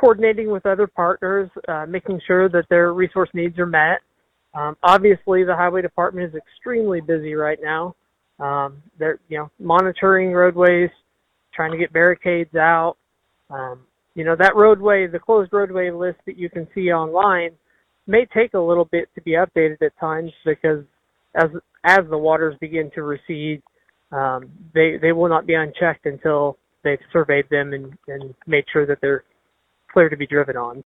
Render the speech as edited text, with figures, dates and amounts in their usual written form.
coordinating with other partners, making sure that their resource needs are met. Obviously, the highway department is extremely busy right now. They're monitoring roadways, trying to get barricades out. That roadway, the closed roadway list that you can see online, may take a little bit to be updated at times because as the waters begin to recede, they will not be unchecked until they've surveyed them and made sure that they're clear to be driven on.